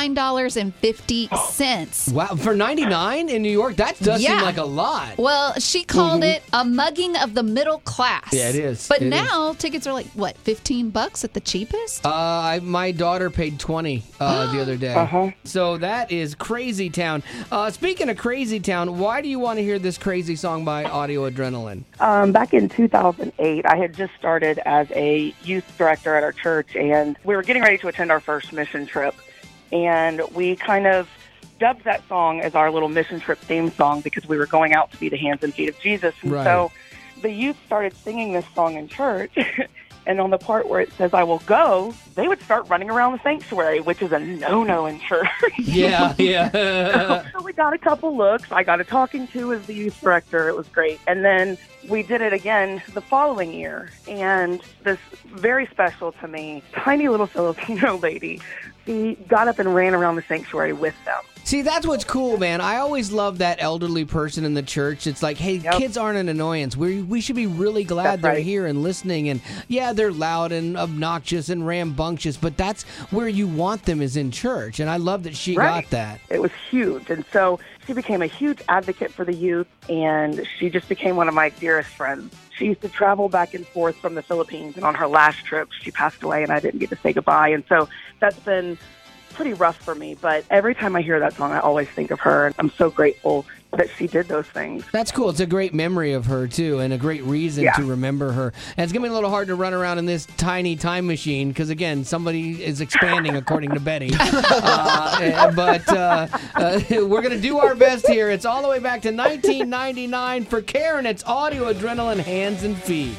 $9.50. Wow, for 99 in New York? That does seem like a lot. Well, she called it a mugging of the middle class. Yeah, it is. But now tickets are like, what, $15 at the cheapest? My daughter paid $20 the other day. So that is Crazy Town. Speaking of Crazy Town, why do you want to hear this crazy song by Audio Adrenaline? Back in 2008, I had just started as a youth director at our church, and we were getting ready to attend our first mission trip. And we kind of dubbed that song as our little mission trip theme song because we were going out to be the hands and feet of Jesus. And so the youth started singing this song in church. And on the part where it says, I will go, they would start running around the sanctuary, which is a no-no in church. Yeah. So we got a couple looks. I got a talking to as the youth director. It was great. And then we did it again the following year. And this very special to me, tiny little Filipino lady, she got up and ran around the sanctuary with them. See, that's what's cool, man. I always love that elderly person in the church. It's like, hey, kids aren't an annoyance. We should be really glad they're here and listening. And yeah, they're loud and obnoxious and rambunctious, but that's where you want them, is in church. And I love that she got that. It was huge. And so she became a huge advocate for the youth, and she just became one of my dearest friends. She used to travel back and forth from the Philippines, and on her last trip, she passed away, and I didn't get to say goodbye. And so that's been pretty rough for me, but every time I hear that song, I always think of her, and I'm so grateful that she did those things. That's cool. It's a great memory of her, too, and a great reason to remember her. And it's going to be a little hard to run around in this tiny time machine because, again, somebody is expanding, according to Betty. But we're going to do our best here. It's all the way back to 1999. For Karen, it's Audio Adrenaline, Hands and Feet.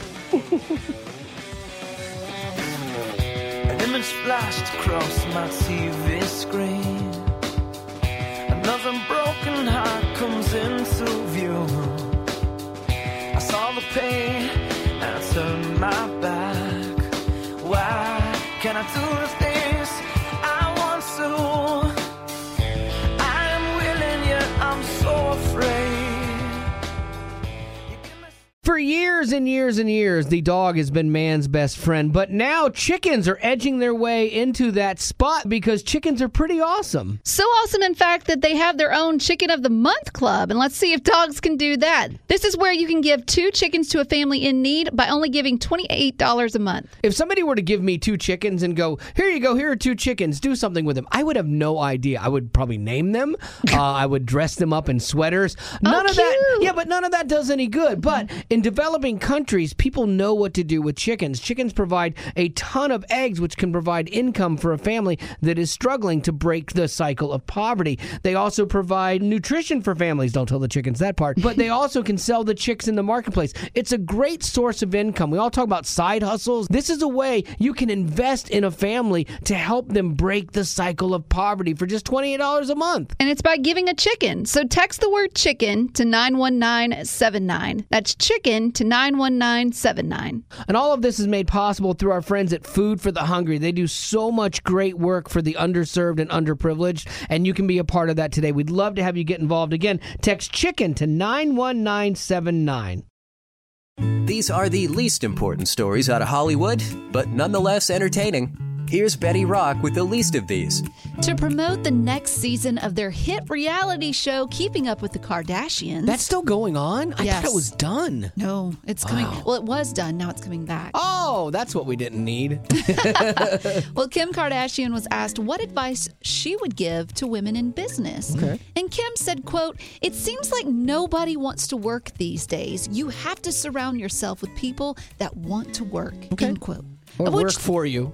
Image flashed across my TV screen. Another broken heart comes into view. I saw the pain and I turned my back. Why can't I do the things I want to? I am willing, yet I'm so afraid. For years and years and years, the dog has been man's best friend, but now chickens are edging their way into that spot because chickens are pretty awesome. So awesome, in fact, that they have their own Chicken of the Month Club, and let's see if dogs can do that. This is where you can give 2 chickens to a family in need by only giving $28 a month. If somebody were to give me 2 chickens and go, here you go, here are 2 chickens, do something with them, I would have no idea. I would probably name them. I would dress them up in sweaters. None of that. Yeah, but none of that does any good. But In developing countries, people know what to do with chickens. Chickens provide a ton of eggs, which can provide income for a family that is struggling to break the cycle of poverty. They also provide nutrition for families. Don't tell the chickens that part. But they also can sell the chicks in the marketplace. It's a great source of income. We all talk about side hustles. This is a way you can invest in a family to help them break the cycle of poverty for just $28 a month. And it's by giving a chicken. So text the word chicken to 91979. That's chicken to 91979. And all of this is made possible through our friends at Food for the Hungry. They do so much great work for the underserved and underprivileged, and you can be a part of that today. We'd love to have you get involved. Again, text chicken to 91979. These are the least important stories out of Hollywood, but nonetheless entertaining. Here's Betty Rock with the least of these. To promote the next season of their hit reality show, Keeping Up with the Kardashians. That's still going on? I thought it was done. No, it's coming. Well, it was done. Now it's coming back. Oh, that's what we didn't need. Well, Kim Kardashian was asked what advice she would give to women in business. Okay. And Kim said, quote, "It seems like nobody wants to work these days. You have to surround yourself with people that want to work." Okay. End quote. Or work for you.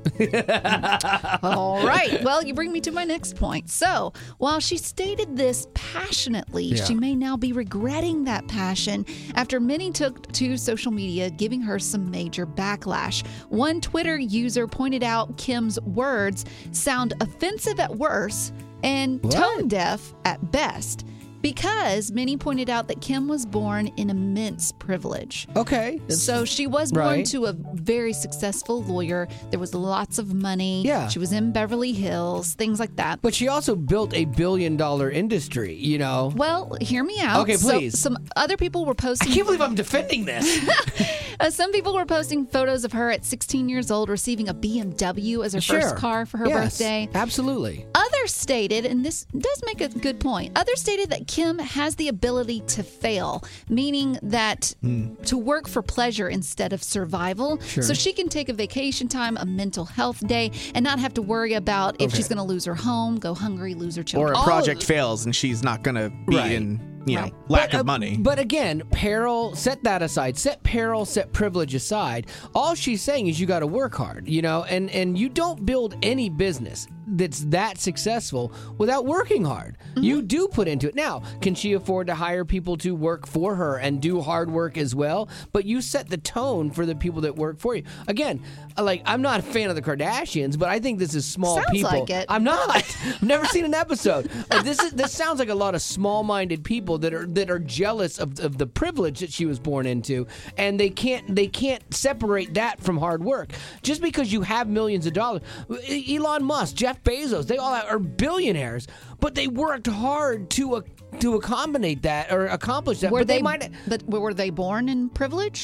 All right. Well, you bring me to my next point. So, while she stated this passionately, she may now be regretting that passion after many took to social media, giving her some major backlash. One Twitter user pointed out Kim's words sound offensive at worst and tone deaf at best, because many pointed out that Kim was born in immense privilege. Okay. So she was born to a very successful lawyer. There was lots of money. Yeah. She was in Beverly Hills, things like that. But she also built a billion-dollar industry, you know. Well, hear me out. Okay, please. So, some other people were posting... I can't believe I'm defending this. Some people were posting photos of her at 16 years old receiving a BMW as her first car for her birthday. Absolutely. Others stated, and this does make a good point, others stated that Kim has the ability to fail, meaning that to work for pleasure instead of survival. Sure. So she can take a vacation time, a mental health day, and not have to worry about if she's going to lose her home, go hungry, lose her children. Or a project fails and she's not going to be in lack of money. But again, peril, set that aside. Set peril, set privilege aside. All she's saying is you got to work hard, you know, and you don't build any business that's that successful without working hard. You do put into it. Now, can she afford to hire people to work for her and do hard work as well? But you set the tone for the people that work for you. Again, like, I'm not a fan of the Kardashians, but I think this is small Sounds people. like it. I'm not. I've never seen an episode. This sounds like a lot of small-minded people that are jealous of the privilege that she was born into, and they can't separate that from hard work. Just because you have millions of dollars, Elon Musk, Jeff Bezos, they all are billionaires, but they worked hard to accommodate that or accomplish that. But were they born in privilege?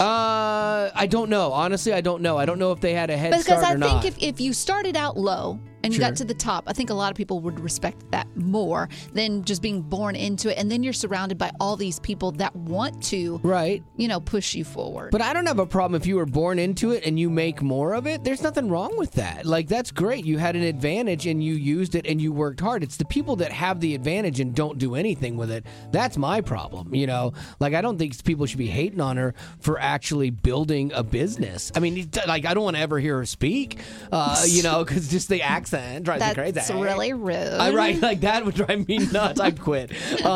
I don't know. Honestly, I don't know. I don't know if they had a head start or not. Because I think if you started out low and got to the top, I think a lot of people would respect that more than just being born into it. And then you're surrounded by all these people that want to, push you forward. But I don't have a problem if you were born into it and you make more of it. There's nothing wrong with that. Like, that's great. You had an advantage and you used it and you worked hard. It's the people that have the advantage and don't do anything with it. That's my problem, you know? Like, I don't think people should be hating on her for actually building a business. I mean, like, I don't want to ever hear her speak, because just the accent drives me crazy. That's really rude. Right, like that would drive me nuts. I'd quit.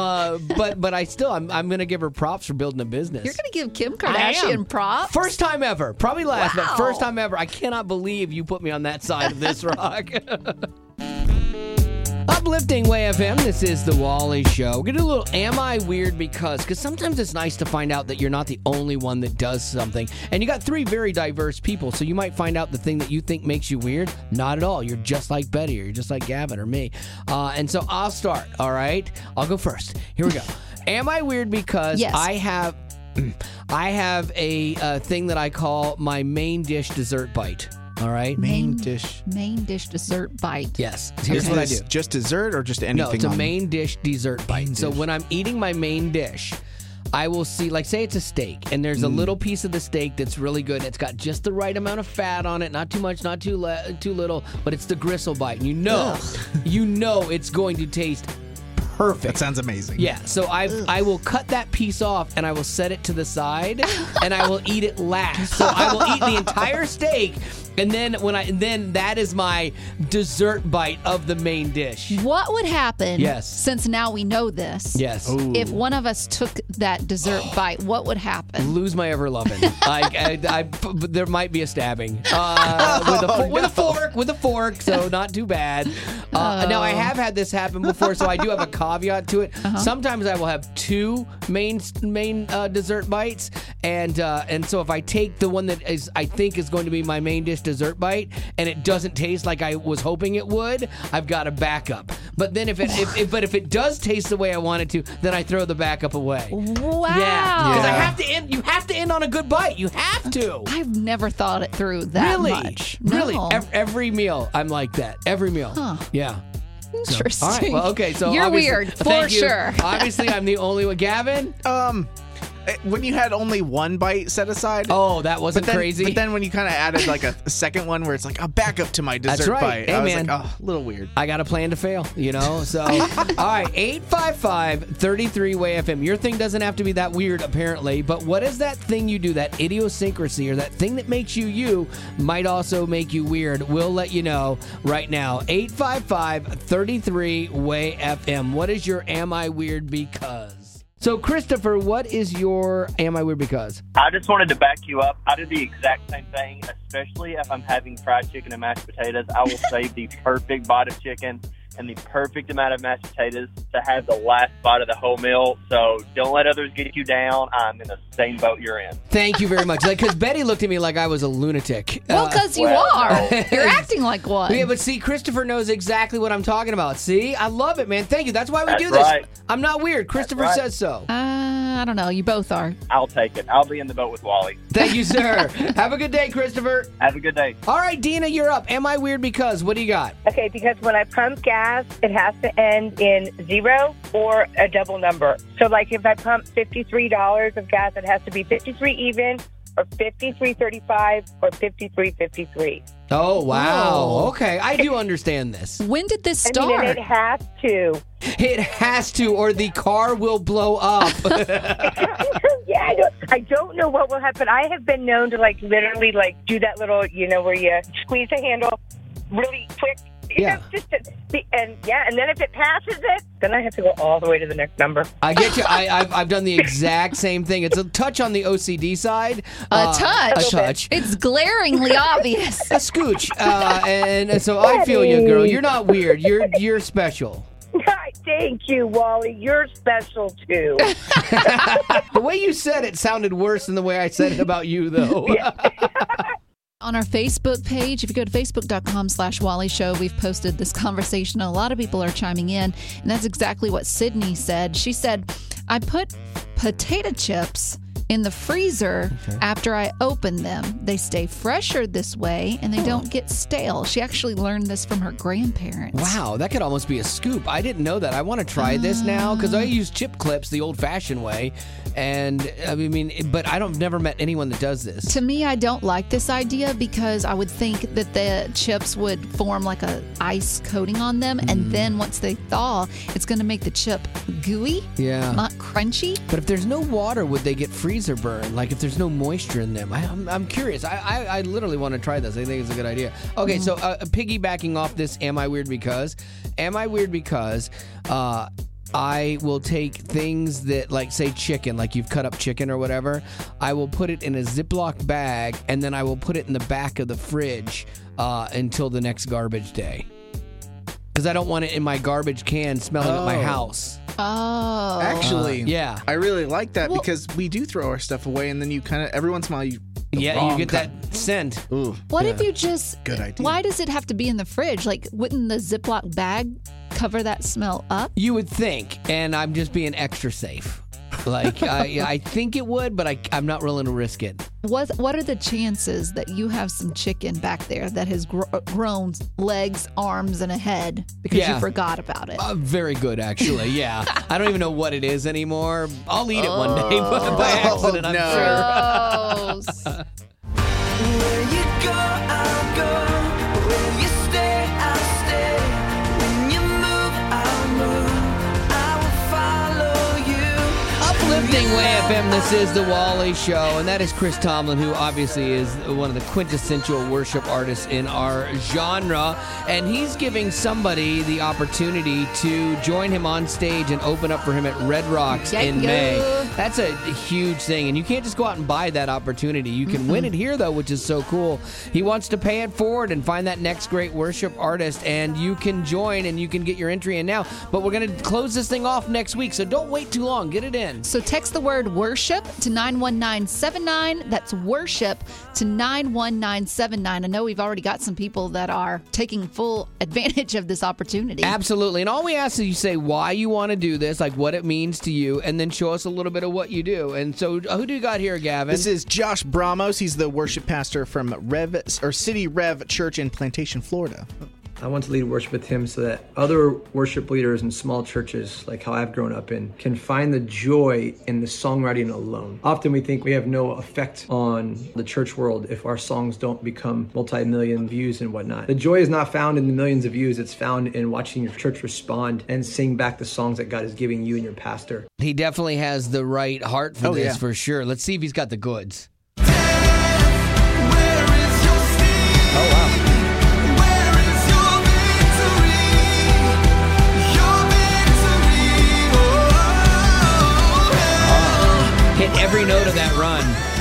But I'm going to give her props for building a business. You're going to give Kim Kardashian props? First time ever. Probably last, Wow. but first time ever. I cannot believe you put me on that side of this, Rock. Uplifting Way FM, this is The Wally Show. We're going to do a little Am I Weird Because sometimes it's nice to find out that you're not the only one that does something. And you got three very diverse people, so you might find out the thing that you think makes you weird. Not at all. You're just like Betty, or you're just like Gavin or me. And so I'll start, all right? I'll go first. Here we go. Am I weird because I have a thing that I call my main dish dessert bite. All right. Main dish dessert bite. Yes. Here's what I do. Just dessert or just anything? No, it's a main dish dessert bite. So when I'm eating my main dish, I will see, like, say it's a steak, and there's a little piece of the steak that's really good. It's got just the right amount of fat on it, not too much, not too little, but it's the gristle bite. And you know it's going to taste perfect. That sounds amazing. Yeah, so I will cut that piece off and I will set it to the side and I will eat it last. So I will eat the entire steak. And then then that is my dessert bite of the main dish. What would happen? Yes. Since now we know this. Yes. If one of us took that dessert bite, what would happen? Lose my ever loving. There might be a stabbing with a fork. So not too bad. Now I have had this happen before, so I do have a caveat to it. Sometimes I will have two main dessert bites, and so if I take the one that I think is going to be my main dish dessert bite and it doesn't taste like I was hoping it would, I've got a backup. But then if it does taste the way I want it to, then I throw the backup away. Wow. Yeah. Because I have to end. You have to end on a good bite. You have to. I've never thought it through that much. Really? No. Every meal, I'm like that. Every meal. Huh. Yeah. Interesting. All right. Well, okay. So you're weird for sure. Obviously, I'm the only one. Gavin. When you had only one bite set aside. Oh, that wasn't crazy. But then when you kind of added like a second one where it's like a backup to my dessert That's right. bite. Hey, I was man. like, a little weird. I got a plan to fail, So, all right, 855-33-WAY-FM. Your thing doesn't have to be that weird, apparently, but what is that thing you do, that idiosyncrasy or that thing that makes you might also make you weird? We'll let you know right now. 855-33-WAY-FM. What is your Am I Weird Because? So, Christopher, what is your Am I Weird Because? I just wanted to back you up. I do the exact same thing, especially if I'm having fried chicken and mashed potatoes. I will save the perfect bite of chicken and the perfect amount of mashed potatoes to have the last bite of the whole meal. So don't let others get you down. I'm in the same boat you're in. Thank you very much. Because Betty looked at me like I was a lunatic. Well, because you are. You're acting like one. Yeah, but see, Christopher knows exactly what I'm talking about. See? I love it, man. Thank you. That's why we do this. Right. I'm not weird. Christopher says so. I don't know. You both are. I'll take it. I'll be in the boat with Wally. Thank you, sir. Have a good day, Christopher. Have a good day. All right, Dina, you're up. Am I weird because? What do you got? Okay, because when I pump gas, it has to end in 0 or a double number. So, like, if I pump $53 of gas, it has to be 53 even, or 53.35, or 53.53. Oh, wow. Oh. Okay, I do understand this. When did this I start? mean, it has to. It has to, or the car will blow up. Yeah, I don't know what will happen. I have been known to, like, literally, like, do that little, where you squeeze the handle really quick. Yeah. And then if it passes it, then I have to go all the way to the next number. I get you. I've done the exact same thing. It's a touch on the OCD side. A touch. A touch. It's glaringly obvious. A scooch. And so I feel you, girl. You're not weird. You're special. Thank you, Wally. You're special, too. The way you said it sounded worse than the way I said it about you, though. On our Facebook page, if you go to facebook.com/Wally Show, we've posted this conversation. A lot of people are chiming in, and that's exactly what Sydney said. She said, I put potato chips in the freezer after I open them. They stay fresher this way, and they don't get stale. She actually learned this from her grandparents. Wow, that could almost be a scoop. I didn't know that. I want to try this now because I use chip clips the old-fashioned way, and I mean, but I've never met anyone that does this. To me, I don't like this idea because I would think that the chips would form like a ice coating on them, and then once they thaw, it's going to make the chip gooey, not crunchy. But if there's no water, would they get freezer burn? Like if there's no moisture in them? I'm curious. I literally want to try this. I think it's a good idea. Okay, so piggybacking off this, am I weird because? Am I weird because I will take things that, like, say chicken, like you've cut up chicken or whatever. I will put it in a Ziploc bag, and then I will put it in the back of the fridge until the next garbage day. Because I don't want it in my garbage can smelling at my house. Oh. Actually, yeah. I really like that because we do throw our stuff away, and then you kind of, every once in a while, you get that scent. Ooh, What if you just... Good idea. Why does it have to be in the fridge? Like, wouldn't the Ziploc bag cover that smell up? You would think, and I'm just being extra safe. Like, I think it would, but I'm not willing to risk it. What are the chances that you have some chicken back there that has grown legs, arms, and a head because you forgot about it? Very good, actually, yeah. I don't even know what it is anymore. I'll eat it one day by accident, I'm sure. Gross. Where you go, I'll go. Where you stay, I'll stay. When you move, I'll move. I Way FM, this is The Wally Show, and that is Chris Tomlin, who obviously is one of the quintessential worship artists in our genre, and he's giving somebody the opportunity to join him on stage and open up for him at Red Rocks in May. That's a huge thing, and you can't just go out and buy that opportunity. You can win it here, though, which is so cool. He wants to pay it forward and find that next great worship artist, and you can join and you can get your entry in now, but we're going to close this thing off next week, so don't wait too long. Get it in. So text the word worship to 91979. That's worship to 91979. I know we've already got some people that are taking full advantage of this opportunity. Absolutely. And all we ask is you say why you want to do this, like what it means to you, and then show us a little bit of what you do. And so who do you got here, Gavin? This is Josh Bramos. He's the worship pastor from City Rev Church in Plantation, Florida. I want to lead worship with him so that other worship leaders in small churches, like how I've grown up in, can find the joy in the songwriting alone. Often we think we have no effect on the church world if our songs don't become multi-million views and whatnot. The joy is not found in the millions of views. It's found in watching your church respond and sing back the songs that God is giving you and your pastor. He definitely has the right heart for this, for sure. Let's see if he's got the goods. Oh, wow. Hit every note of that run.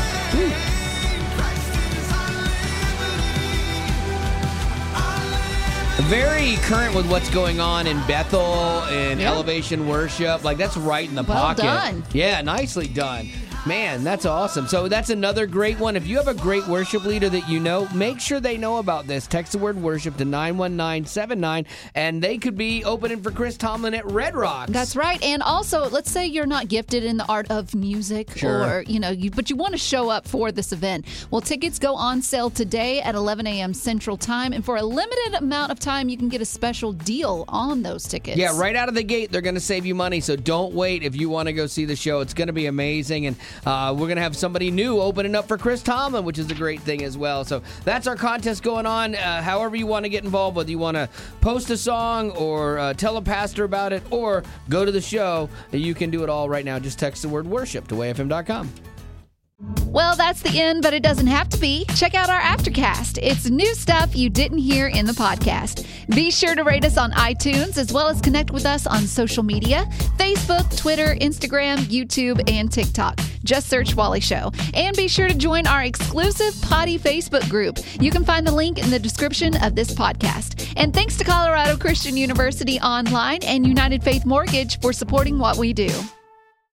Very current with what's going on in Bethel and Elevation Worship. Like, that's right in the pocket. Well done. Yeah, nicely done. Man, that's awesome. So that's another great one. If you have a great worship leader that you know, make sure they know about this. Text the word worship to 91979, and they could be opening for Chris Tomlin at Red Rocks. That's right. And also, let's say you're not gifted in the art of music, or but you want to show up for this event. Well, tickets go on sale today at 11 a.m. Central Time, and for a limited amount of time, you can get a special deal on those tickets. Yeah, right out of the gate, they're going to save you money, so don't wait if you want to go see the show. It's going to be amazing, and we're going to have somebody new opening up for Chris Tomlin, which is a great thing as well. So that's our contest going on. However you want to get involved, whether you want to post a song or tell a pastor about it or go to the show, you can do it all right now. Just text the word worship to wayfm.com. Well, that's the end, but it doesn't have to be. Check out our Aftercast. It's new stuff you didn't hear in the podcast. Be sure to rate us on iTunes, as well as connect with us on social media, Facebook, Twitter, Instagram, YouTube, and TikTok. Just search Wally Show. And be sure to join our exclusive Potty Facebook group. You can find the link in the description of this podcast. And thanks to Colorado Christian University Online and United Faith Mortgage for supporting what we do.